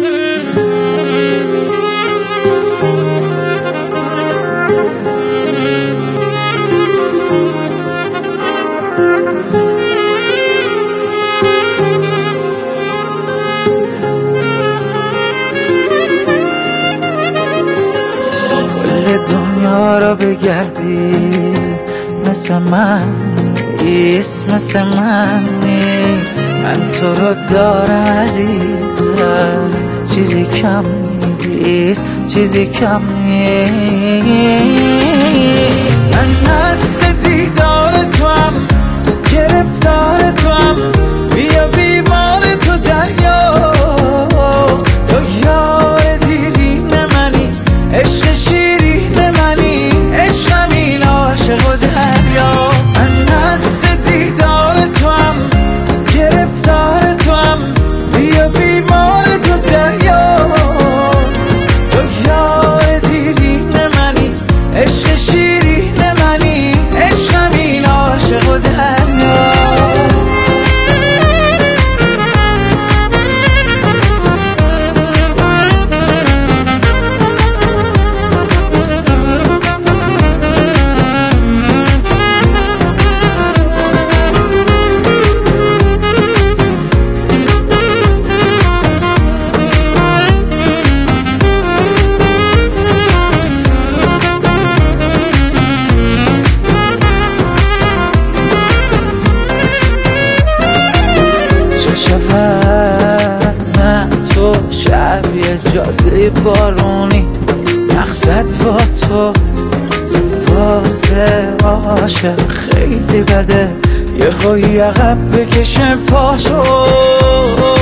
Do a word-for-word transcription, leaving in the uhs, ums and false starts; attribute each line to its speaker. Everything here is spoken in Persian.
Speaker 1: دنیا را بگردی مثل من نیست، مثل من نیست. من تو رو دارم عزیزم، چیزی کم نیست، چیزی کم نیست. من هست دیدار تو هم، گرفتار تو هم، بیا بیمار تو دریا. تو یار دیرین منی، عشق شیرین منی، عشقم این عاشق و دریا. من هست دیدار تو هم، گرفتار تو هم، بیا بیمار تو دریا. تو یار دیرین منی، عشق شیرین منی، عشقم این عاشق و دریا. من تو شبیه جاده بارونی، مقصد با تو واسه عاشق خیلی بده. یه خوی عقب بکشم پاشو